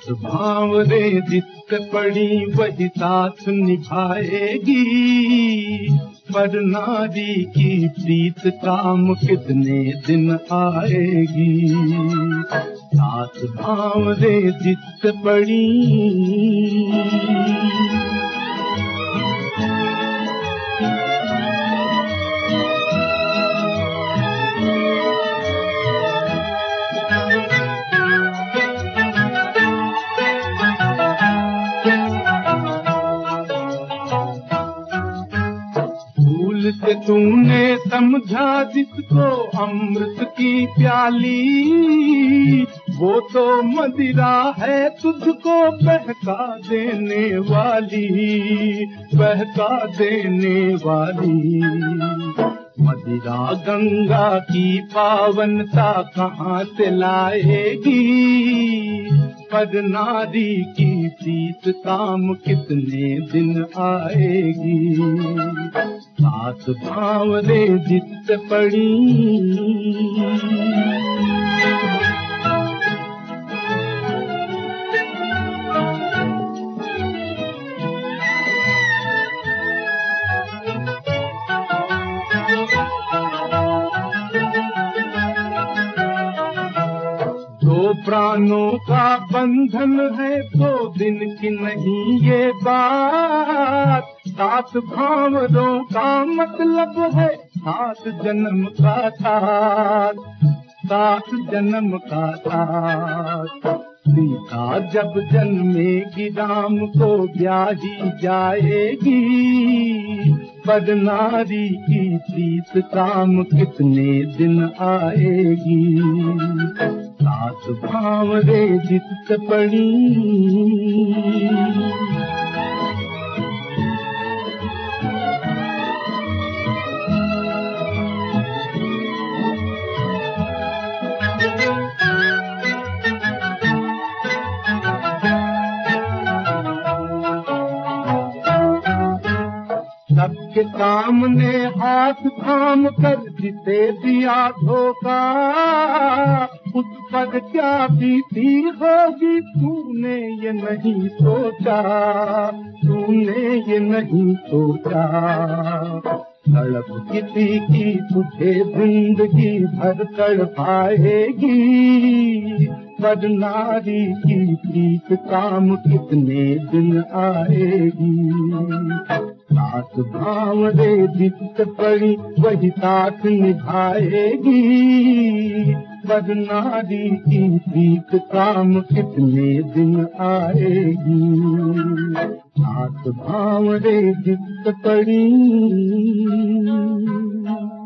साथ भांवरे जित पड़ी वही साथ निभाएगी, पर नारी की प्रीत काम कितने दिन आएगी। साथ भांवरे जित पड़ी से तूने समझा जिसको अमृत की प्याली, वो तो मदिरा है तुझको बहका देने वाली, बहका देने वाली। मदिरा गंगा की पावनता कहाँ से लाएगी, पर नारी की प्रीत काम कितने दिन आएगी। साथ भांवरे जित पड़ी दो प्राणों का बंधन है, 2 दिन की नहीं ये बात। 7 भांवरों का मतलब है 7 जन्म का साथ, 7 जन्म का साथ। सीता जब जन्मेगी राम को ब्याही जाएगी, पर नारी की प्रीत काम कितने दिन आएगी। साथ भांवरे जित पड़ी सबके सामने हाथ थाम कर जिसे दिया धोखा, उस पर क्या बीती होगी तूने ये नहीं सोचा, तूने ये नहीं सोचा। तड़प किसी की तुझे जिंदगी भर तड़पाएगी, पर नारी की प्रीत काम कितने दिन आएगी। साथ भांवरे जित पड़ी वही साथ निभाएगी, पर नारी की प्रीत काम कितने दिन आएगी। साथ भांवरे जित पड़ी